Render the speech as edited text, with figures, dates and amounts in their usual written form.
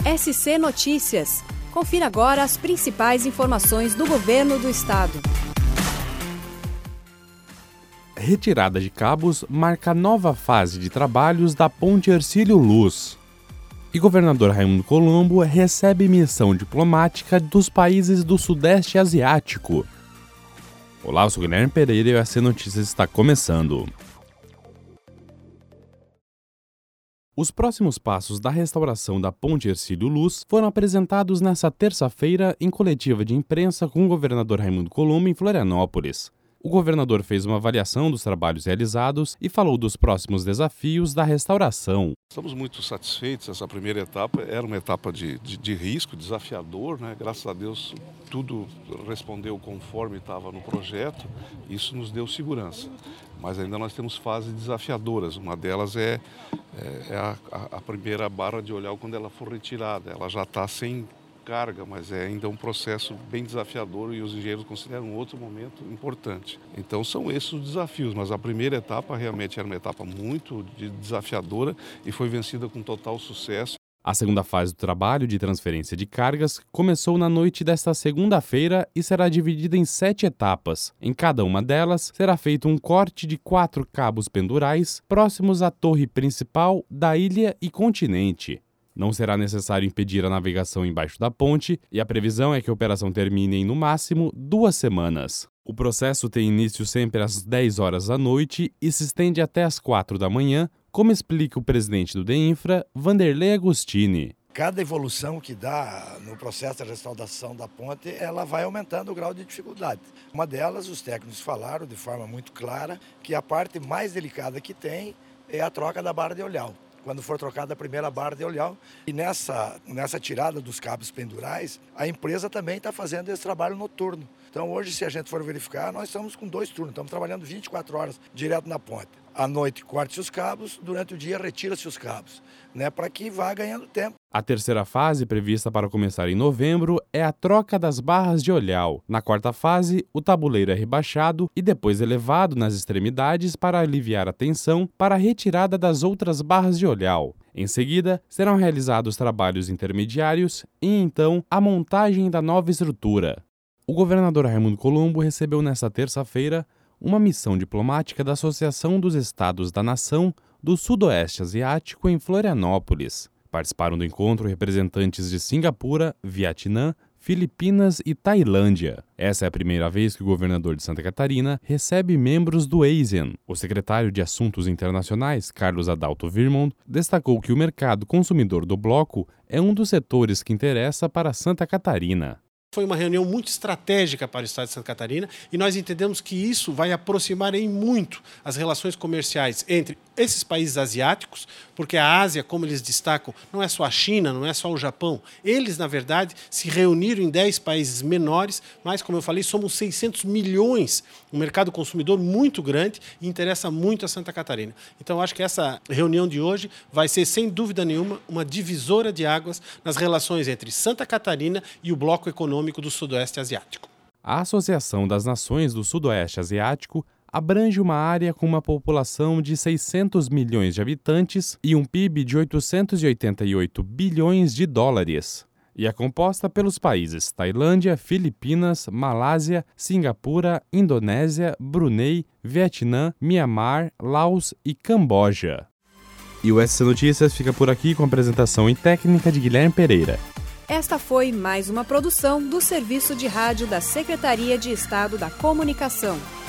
SC Notícias. Confira agora as principais informações do governo do estado. Retirada de cabos marca nova fase de trabalhos da Ponte Hercílio Luz. E governador Raimundo Colombo recebe missão diplomática dos países do Sudeste Asiático. Olá, eu sou Guilherme Pereira e o SC Notícias está começando. Os próximos passos da restauração da Ponte Hercílio Luz foram apresentados nesta terça-feira em coletiva de imprensa com o governador Raimundo Colombo em Florianópolis. O governador fez uma avaliação dos trabalhos realizados e falou dos próximos desafios da restauração. Estamos muito satisfeitos. Essa primeira etapa era uma etapa de risco, desafiador, né? Graças a Deus tudo respondeu conforme estava no projeto. Isso nos deu segurança. Mas ainda nós temos fases desafiadoras. Uma delas é a primeira barra de olhar quando ela for retirada. Ela já está sem carga, mas é ainda um processo bem desafiador e os engenheiros consideram um outro momento importante. Então são esses os desafios, mas a primeira etapa realmente era uma etapa muito desafiadora e foi vencida com total sucesso. A segunda fase do trabalho de transferência de cargas começou na noite desta segunda-feira e será dividida em 7 etapas. Em cada uma delas, será feito um corte de 4 cabos pendurais próximos à torre principal da ilha e continente. Não será necessário impedir a navegação embaixo da ponte e a previsão é que a operação termine em, no máximo, 2 semanas. O processo tem início sempre às 10 horas da noite e se estende até às 4 da manhã, como explica o presidente do DEINFRA, Vanderlei Agostini. Cada evolução que dá no processo da restauração da ponte, ela vai aumentando o grau de dificuldade. Uma delas, os técnicos falaram de forma muito clara que a parte mais delicada que tem é a troca da barra de olhau. Quando for trocada a primeira barra de olhau. E nessa tirada dos cabos pendurais, a empresa também está fazendo esse trabalho noturno. Então hoje, se a gente for verificar, nós estamos com 2 turnos, estamos trabalhando 24 horas direto na ponte. À noite corte-se os cabos, durante o dia retira-se os cabos, para que vá ganhando tempo. A terceira fase, prevista para começar em novembro, é a troca das barras de olhau. Na quarta fase, o tabuleiro é rebaixado e depois elevado nas extremidades para aliviar a tensão para a retirada das outras barras de olhau. Em seguida, serão realizados trabalhos intermediários e, então, a montagem da nova estrutura. O governador Raimundo Colombo recebeu nesta terça-feira uma missão diplomática da Associação dos Estados da Nação do Sudoeste Asiático em Florianópolis. Participaram do encontro representantes de Singapura, Vietnã, Filipinas e Tailândia. Essa é a primeira vez que o governador de Santa Catarina recebe membros do ASEAN. O secretário de Assuntos Internacionais, Carlos Adalto Virmond, destacou que o mercado consumidor do bloco é um dos setores que interessa para Santa Catarina. Foi uma reunião muito estratégica para o estado de Santa Catarina e nós entendemos que isso vai aproximar em muito as relações comerciais entre esses países asiáticos, porque a Ásia, como eles destacam, não é só a China, não é só o Japão. Eles, na verdade, se reuniram em 10 países menores, mas, como eu falei, somos 600 milhões, um mercado consumidor muito grande e interessa muito a Santa Catarina. Então, eu acho que essa reunião de hoje vai ser, sem dúvida nenhuma, uma divisora de águas nas relações entre Santa Catarina e o bloco econômico do Sudoeste Asiático. A Associação das Nações do Sudoeste Asiático abrange uma área com uma população de 600 milhões de habitantes e um PIB de 888 bilhões de dólares. E é composta pelos países Tailândia, Filipinas, Malásia, Singapura, Indonésia, Brunei, Vietnã, Mianmar, Laos e Camboja. E o SC Notícias fica por aqui com a apresentação e técnica de Guilherme Pereira. Esta foi mais uma produção do Serviço de Rádio da Secretaria de Estado da Comunicação.